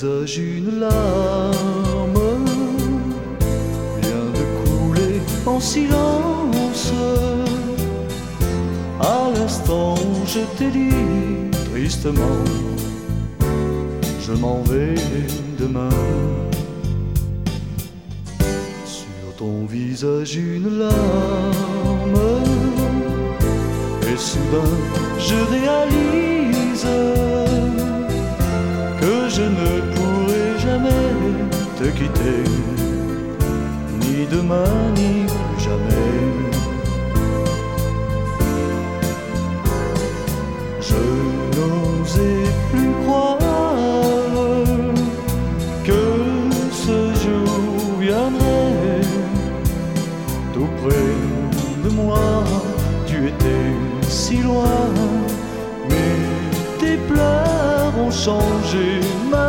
visage une larme vient de couler en silence. À l'instant où je t'ai dit tristement, je m'en vais demain. Sur ton visage une larme, et soudain je réalise que je ne pourrai jamais te quitter, ni demain ni plus jamais. Je n'osais plus croire que ce jour viendrait. Tout près de moi, tu étais si loin, mais tes pleurs ont changé ma